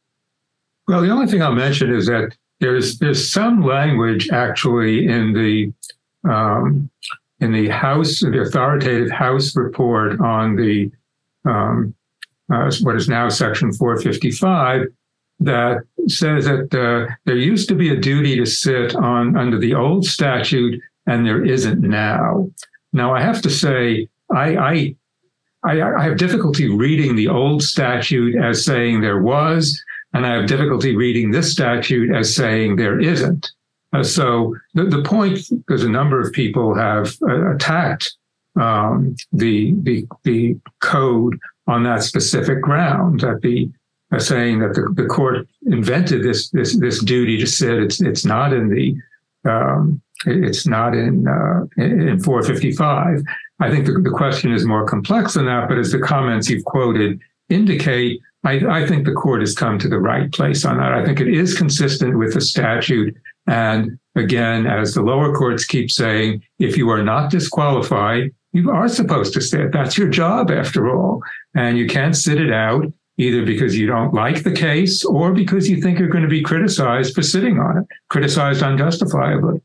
Well, the only thing I'll mention is that there's there's some language actually in the um, in the House, the authoritative House report on the um, uh, what is now Section four fifty-five, that says that uh, there used to be a duty to sit on under the old statute, and there isn't now. Now, I have to say, I, I, I, I have difficulty reading the old statute as saying there was, and I have difficulty reading this statute as saying there isn't. Uh, so the, the point, because a number of people have uh, attacked um, the, the the code on that specific ground, that the Uh, saying that the, the court invented this this this duty to sit. It's it's not in the um, it's not in uh, in four fifty-five. I think the, the question is more complex than that. But as the comments you've quoted indicate, I, I think the court has come to the right place on that. I think it is consistent with the statute. And again, as the lower courts keep saying, if you are not disqualified, you are supposed to sit. That's your job, after all, and you can't sit it out, either because you don't like the case or because you think you're going to be criticized for sitting on it, criticized unjustifiably.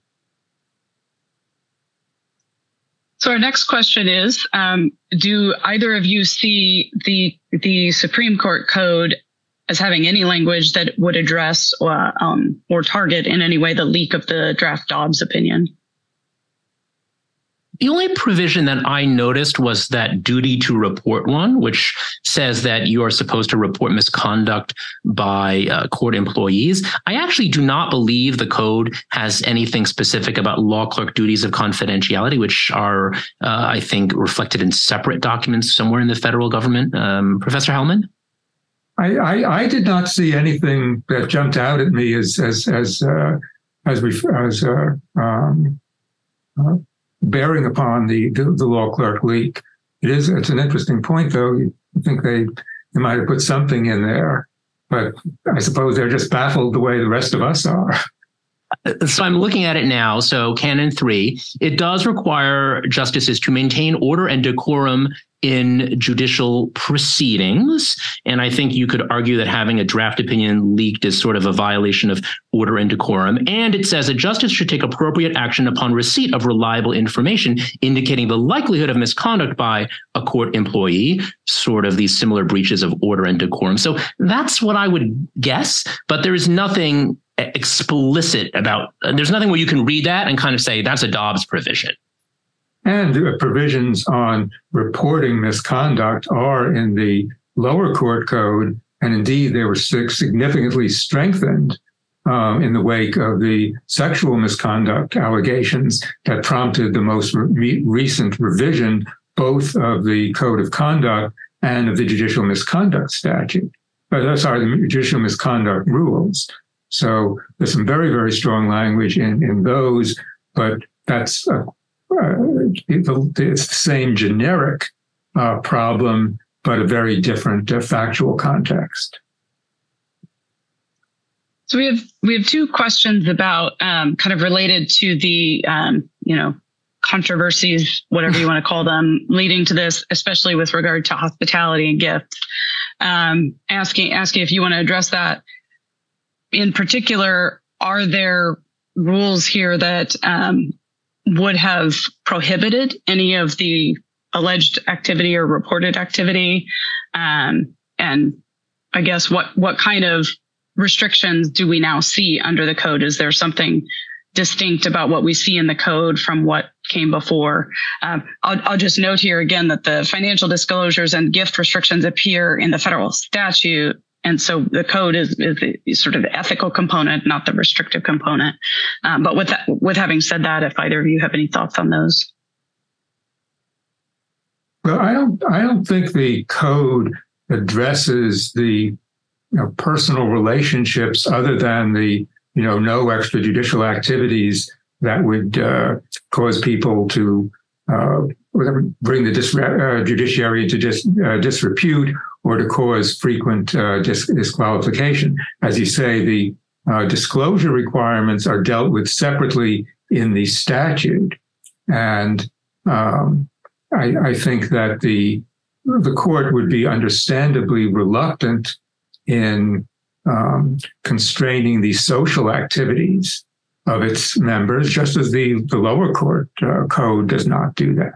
So our next question is, um, do either of you see the the Supreme Court code as having any language that would address or, um, or target in any way the leak of the draft Dobbs opinion?
The only provision that I noticed was that duty to report one, which says that you are supposed to report misconduct by uh, court employees. I actually do not believe the code has anything specific about law clerk duties of confidentiality, which are, uh, I think, reflected in separate documents somewhere in the federal government. Um, Professor Hellman?
I, I, I did not see anything that jumped out at me as as as uh, as we as uh, um, uh, bearing upon the, the the law clerk leak. It is it's an interesting point, though. You think they they might have put something in there, but I suppose they're just baffled the way the rest of us are.
So I'm looking at it now. So Canon three, it does require justices to maintain order and decorum in judicial proceedings. And I think you could argue that having a draft opinion leaked is sort of a violation of order and decorum. And it says a justice should take appropriate action upon receipt of reliable information indicating the likelihood of misconduct by a court employee, sort of these similar breaches of order and decorum. So that's what I would guess, but there is nothing explicit about, there's nothing where you can read that and kind of say that's a Dobbs provision.
And uh, provisions on reporting misconduct are in the lower court code, and indeed they were significantly strengthened um, in the wake of the sexual misconduct allegations that prompted the most re- recent revision, both of the Code of Conduct and of the Judicial Misconduct Statute. Uh, sorry, the Judicial Misconduct Rules. So there's some very, very strong language in, in those, but that's a Uh, it's the same generic uh, problem but a very different uh, factual context.
So we have we have two questions about um, kind of related to the um, you know controversies, whatever you want to call them, leading to this, especially with regard to hospitality and gifts. Um, asking asking if you want to address that. In particular, are there rules here that um, would have prohibited any of the alleged activity or reported activity? Um, and I guess what what kind of restrictions do we now see under the code? Is there something distinct about what we see in the code from what came before? Um, I'll, I'll just note here again that the financial disclosures and gift restrictions appear in the federal statute. And so the code is, is the sort of the ethical component, not the restrictive component. Um, but with that, with having said that, if either of you have any thoughts on those.
Well, I don't, I don't think the code addresses the you know, personal relationships other than the, you know, no extrajudicial activities that would uh, cause people to uh, bring the dis- uh, judiciary into dis- uh, disrepute or to cause frequent uh, dis- disqualification. As you say, the uh, disclosure requirements are dealt with separately in the statute. And um, I, I think that the the court would be understandably reluctant in um, constraining the social activities of its members, just as the, the lower court uh, code does not do that.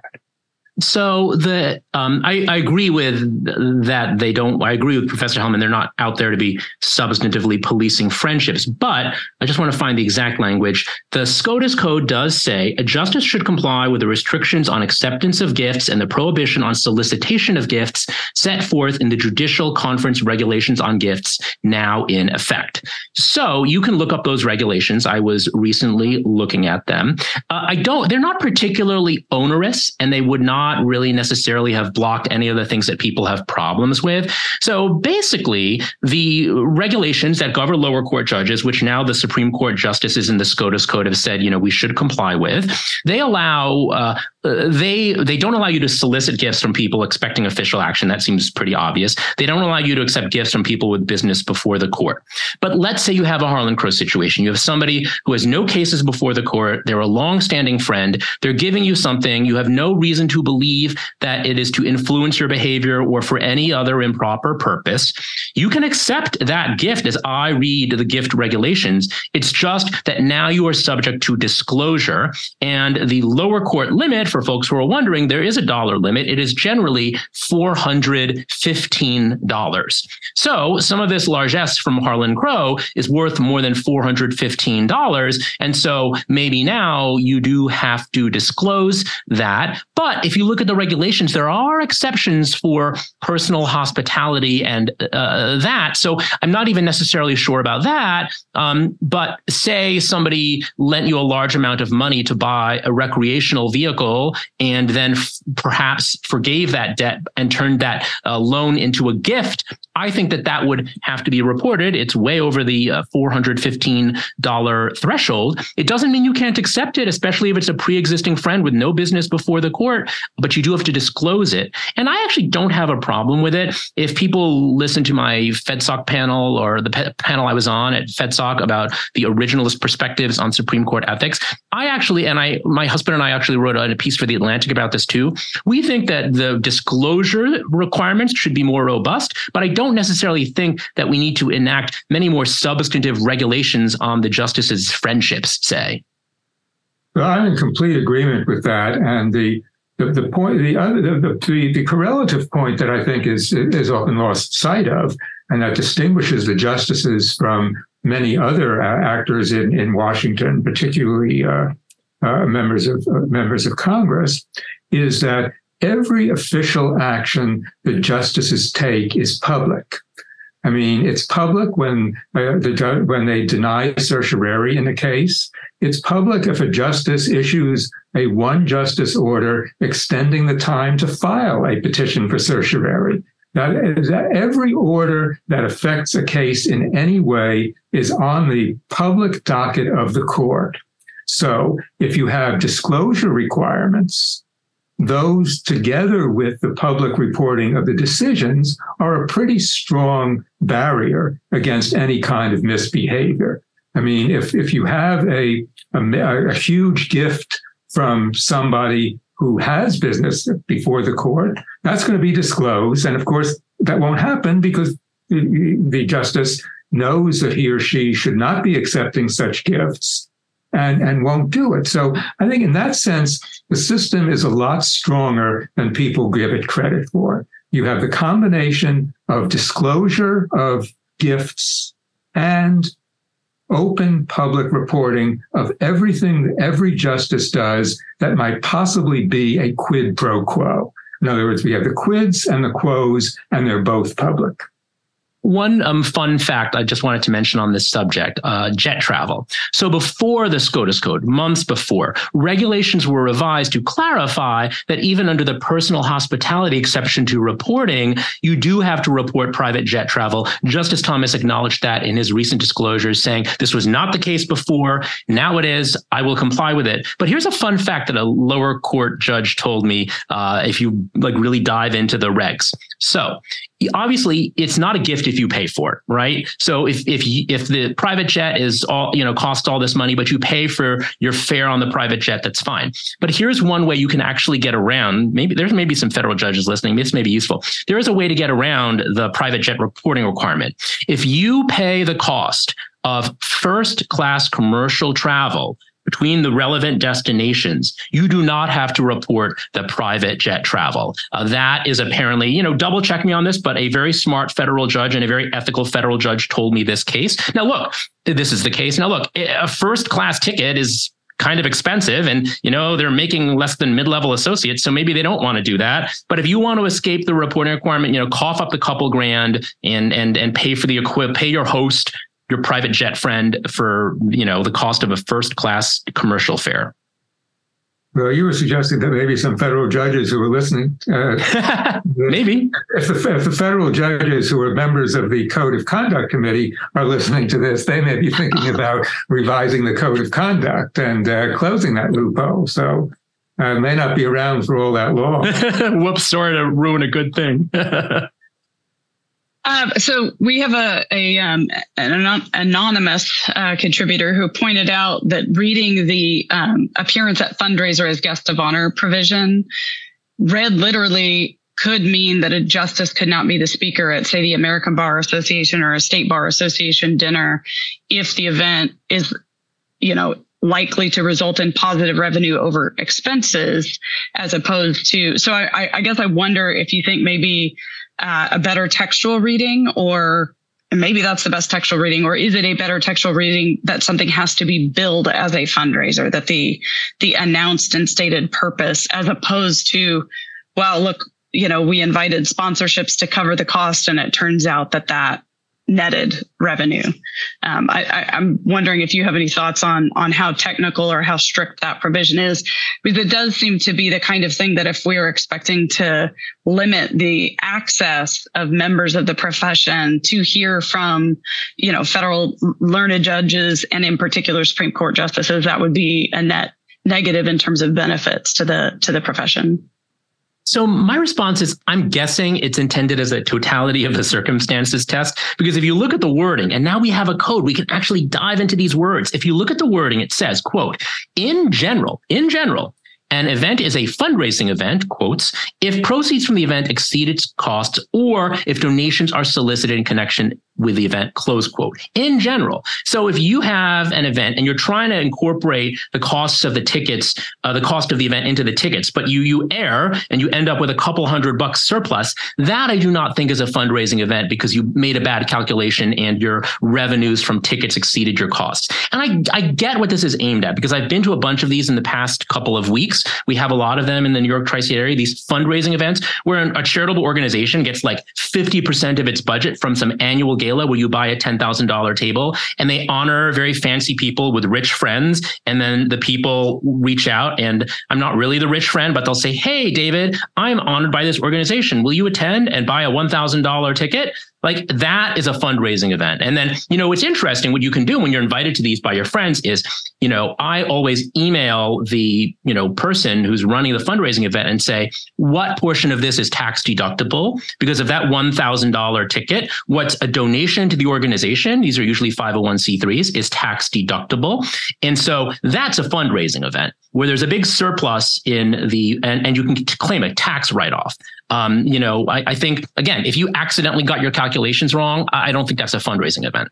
So the um, I, I agree with that. They don't. I agree with Professor Hellman. They're not out there to be substantively policing friendships. But I just want to find the exact language. The SCOTUS code does say a justice should comply with the restrictions on acceptance of gifts and the prohibition on solicitation of gifts set forth in the Judicial Conference regulations on gifts now in effect. So you can look up those regulations. I was recently looking at them. Uh, I don't. They're not particularly onerous, and they would not really necessarily have blocked any of the things that people have problems with. So basically, the regulations that govern lower court judges, which now the Supreme Court justices in the SCOTUS code have said, you know, we should comply with, they allow, uh, they they don't allow you to solicit gifts from people expecting official action. That seems pretty obvious. They don't allow you to accept gifts from people with business before the court. But let's say you have a Harlan Crow situation. You have somebody who has no cases before the court. They're a longstanding friend. They're giving you something. You have no reason to believe believe that it is to influence your behavior or for any other improper purpose. You can accept that gift as I read the gift regulations. It's just that now you are subject to disclosure, and the lower court limit, for folks who are wondering, there is a dollar limit. It is generally four hundred fifteen dollars. So some of this largesse from Harlan Crow is worth more than four hundred fifteen dollars. And so maybe now you do have to disclose that. But if you look at the regulations, there are exceptions for personal hospitality and uh, that. So I'm not even necessarily sure about that. Um, but say somebody lent you a large amount of money to buy a recreational vehicle and then f- perhaps forgave that debt and turned that uh, loan into a gift. I think that that would have to be reported. It's way over the uh, four hundred fifteen dollars threshold. It doesn't mean you can't accept it, especially if it's a pre-existing friend with no business before the court, but you do have to disclose it. And I actually don't have a problem with it. If people listen to my FedSoc panel or the pe- panel I was on at FedSoc about the originalist perspectives on Supreme Court ethics, I actually, and I, my husband and I actually wrote a piece for The Atlantic about this too. We think that the disclosure requirements should be more robust, but I don't necessarily think that we need to enact many more substantive regulations on the justices' friendships, say.
Well, I'm in complete agreement with that. And the the, the point, the other, the, the the correlative point that I think is is often lost sight of, and that distinguishes the justices from many other uh, actors in, in Washington, particularly uh, uh, members of uh, members of Congress, is that every official action the justices take is public. I mean, it's public when uh, the when they deny certiorari in a case. It's public if a justice issues a one justice order extending the time to file a petition for certiorari. That is, that every order that affects a case in any way is on the public docket of the court. So if you have disclosure requirements those, together with the public reporting of the decisions, are a pretty strong barrier against any kind of misbehavior. I mean, if, if you have a, a, a huge gift from somebody who has business before the court, that's going to be disclosed. And of course, that won't happen because the, the justice knows that he or she should not be accepting such gifts and, and won't do it. So I think in that sense, the system is a lot stronger than people give it credit for. You have the combination of disclosure of gifts and open public reporting of everything that every justice does that might possibly be a quid pro quo. In other words, we have the quids and the quos, and they're both public.
One um, fun fact I just wanted to mention on this subject, uh, jet travel. So before the SCOTUS Code, months before, regulations were revised to clarify that even under the personal hospitality exception to reporting, you do have to report private jet travel. Justice Thomas acknowledged that in his recent disclosures, saying this was not the case before. Now it is. I will comply with it. But here's a fun fact that a lower court judge told me, uh, if you like really dive into the regs. So obviously, it's not a gift if you pay for it, right? So if if you, if the private jet is all, you know, costs all this money, but you pay for your fare on the private jet, that's fine. But here's one way you can actually get around. Maybe there's maybe some federal judges listening. This may be useful. There is a way to get around the private jet reporting requirement. If you pay the cost of first class commercial travel between the relevant destinations, you do not have to report the private jet travel. Uh, that is apparently, you know, double check me on this, but a very smart federal judge and a very ethical federal judge told me this case. Now, look, this is the case. Now, look, a first class ticket is kind of expensive and, you know, they're making less than mid-level associates. So maybe they don't want to do that. But if you want to escape the reporting requirement, you know, cough up the couple grand and, and, and pay for the equip, pay your host, your private jet friend for, you know, the cost of a first class commercial fare.
Well, you were suggesting that maybe some federal judges who were listening, uh,
maybe
if the, if the federal judges who are members of the Code of Conduct Committee are listening to this, they may be thinking about revising the Code of Conduct and uh, closing that loophole. So uh, may not be around for all that long.
Whoops, sorry to ruin a good thing.
Uh, so we have a, a um, an anonymous uh, contributor who pointed out that reading the um, appearance at fundraiser as guest of honor provision read literally could mean that a justice could not be the speaker at, say, the American Bar Association or a State Bar Association dinner if the event is, you know, likely to result in positive revenue over expenses, as opposed to. So I, I guess I wonder if you think maybe Uh, a better textual reading, or maybe that's the best textual reading, or is it a better textual reading that something has to be billed as a fundraiser, that the the announced and stated purpose, as opposed to, well, look, you know, we invited sponsorships to cover the cost, and it turns out that that netted revenue. Um, I, I, I'm wondering if you have any thoughts on on how technical or how strict that provision is, because it does seem to be the kind of thing that if we are expecting to limit the access of members of the profession to hear from, you know, federal learned judges and in particular Supreme Court justices, that would be a net negative in terms of benefits to the to the profession.
So my response is, I'm guessing it's intended as a totality of the circumstances test, because if you look at the wording, and now we have a code, we can actually dive into these words. If you look at the wording, it says, quote, in general, in general, an event is a fundraising event, quotes, if proceeds from the event exceed its costs or if donations are solicited in connection with the event, close quote, in general. So if you have an event and you're trying to incorporate the costs of the tickets, uh, the cost of the event into the tickets, but you you err and you end up with a couple hundred bucks surplus, that I do not think is a fundraising event because you made a bad calculation and your revenues from tickets exceeded your costs. And I, I get what this is aimed at because I've been to a bunch of these in the past couple of weeks. We have a lot of them in the New York tri-state area, these fundraising events where a charitable organization gets like fifty percent of its budget from some annual gala where you buy a ten thousand dollars table and they honor very fancy people with rich friends. And then the people reach out and I'm not really the rich friend, but they'll say, hey, David, I'm honored by this organization. Will you attend and buy a one thousand dollars ticket? Like that is a fundraising event. And then, you know, what's interesting, what you can do when you're invited to these by your friends is, you know, I always email the, you know, person who's running the fundraising event and say, what portion of this is tax deductible? Because of that one thousand dollars ticket, what's a donation to the organization, these are usually five oh one c threes, is tax deductible. And so that's a fundraising event where there's a big surplus in the, and, and you can claim a tax write-off. Um, you know, I, I think, again, if you accidentally got your calculations wrong, I don't think that's a fundraising event.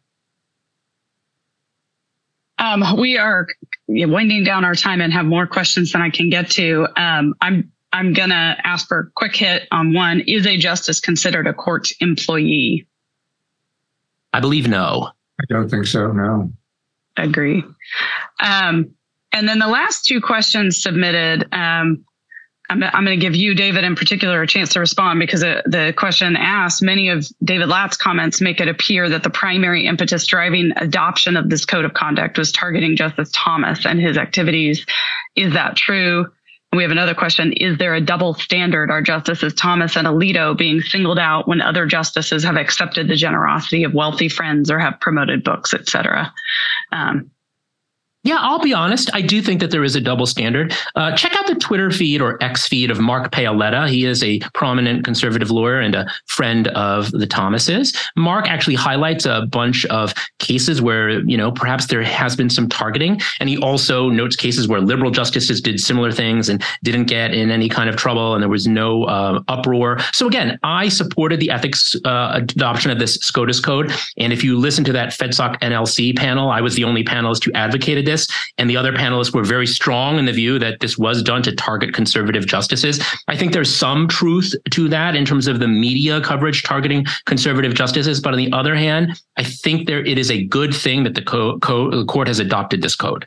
Um, we are winding down our time and have more questions than I can get to. Um, I'm I'm going to ask for a quick hit on one. Is a justice considered a court employee?
I believe no.
I don't think so, no.
Agree. Um, and then the last two questions submitted, um, I'm, I'm going to give you, David, in particular, a chance to respond because the, the question asked, many of David Latt's comments make it appear that the primary impetus driving adoption of this code of conduct was targeting Justice Thomas and his activities. Is that true? And we have another question. Is there a double standard? Are Justices Thomas and Alito being singled out when other justices have accepted the generosity of wealthy friends or have promoted books, et cetera? Um,
Yeah, I'll be honest. I do think that there is a double standard. Uh, check out the Twitter feed or X feed of Mark Paoletta. He is a prominent conservative lawyer and a friend of the Thomases. Mark actually highlights a bunch of cases where, you know, perhaps there has been some targeting. And he also notes cases where liberal justices did similar things and didn't get in any kind of trouble and there was no uh, uproar. So again, I supported the ethics uh, adoption of this SCOTUS code. And if you listen to that FedSoc N L C panel, I was the only panelist who advocated this. And the other panelists were very strong in the view that this was done to target conservative justices. I think there's some truth to that in terms of the media coverage targeting conservative justices. But on the other hand, I think there it is a good thing that the, co- co- the court has adopted this code.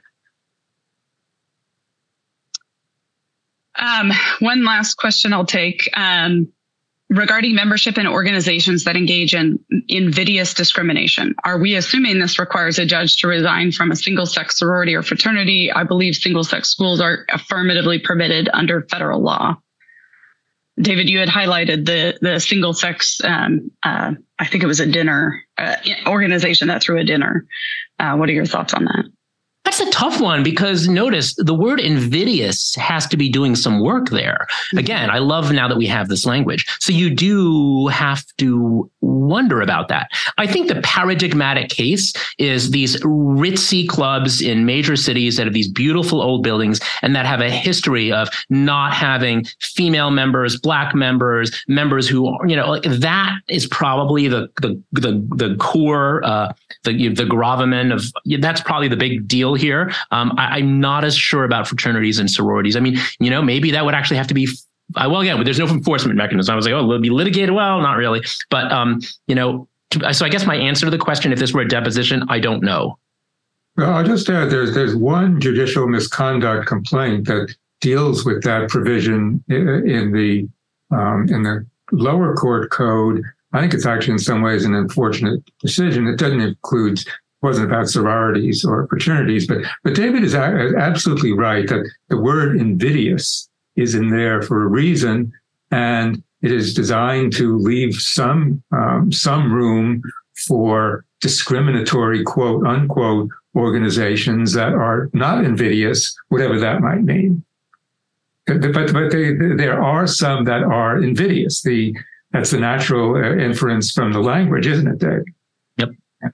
Um, one last question I'll take. Um, Regarding membership in organizations that engage in invidious discrimination, are we assuming this requires a judge to resign from a single-sex sorority or fraternity? I believe single-sex schools are affirmatively permitted under federal law. David, you had highlighted the the single-sex, um, uh, I think it was a dinner, uh, organization that threw a dinner. Uh, what are your thoughts on that?
That's a tough one because notice the word invidious has to be doing some work there. Again, I love now that we have this language. So you do have to wonder about that. I think the paradigmatic case is these ritzy clubs in major cities that have these beautiful old buildings and that have a history of not having female members, black members, members who, you know, like that is probably the the the, the core, uh, the the gravamen of that's probably the big deal here. Um, I, I'm not as sure about fraternities and sororities. I mean, you know, maybe that would actually have to be, uh, well, again, there's no enforcement mechanism. I was like, oh, will it be litigated? Well, not really. But, um, you know, to, so I guess my answer to the question, if this were a deposition, I don't know.
Well, I'll just add there's, there's one judicial misconduct complaint that deals with that provision in the, um, in the lower court code. I think it's actually in some ways an unfortunate decision. It doesn't include wasn't about sororities or fraternities, but but David is a- absolutely right that the word invidious is in there for a reason, and it is designed to leave some um, some room for discriminatory quote unquote organizations that are not invidious, whatever that might mean. But but they, there are some that are invidious. The that's the natural inference from the language, isn't it, Dave?
Yep.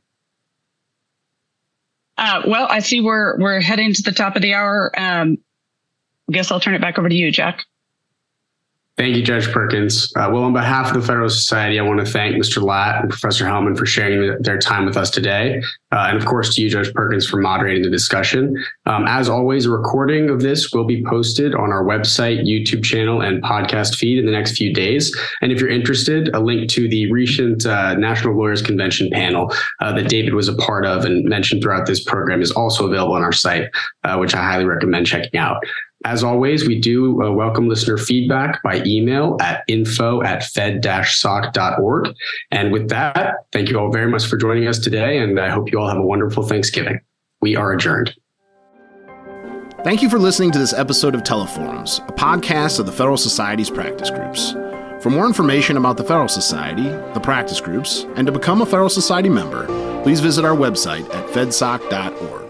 Uh, well, I see we're we're heading to the top of the hour. Um, I guess I'll turn it back over to you, Jack.
Thank you, Judge Perkins. Uh, well, on behalf of the Federalist Society, I want to thank Mister Latt and Professor Hellman for sharing their time with us today. Uh, and of course, to you, Judge Perkins, for moderating the discussion. Um, as always, a recording of this will be posted on our website, YouTube channel, and podcast feed in the next few days. And if you're interested, a link to the recent uh, National Lawyers Convention panel uh, that David was a part of and mentioned throughout this program is also available on our site, uh, which I highly recommend checking out. As always, we do uh, welcome listener feedback by email at info at fed dash soc dot org. And with that, thank you all very much for joining us today, and I hope you all have a wonderful Thanksgiving. We are adjourned.
Thank you for listening to this episode of Teleforums, a podcast of the Federal Society's practice groups. For more information about the Federal Society, the practice groups, and to become a Federal Society member, please visit our website at fedsoc dot org.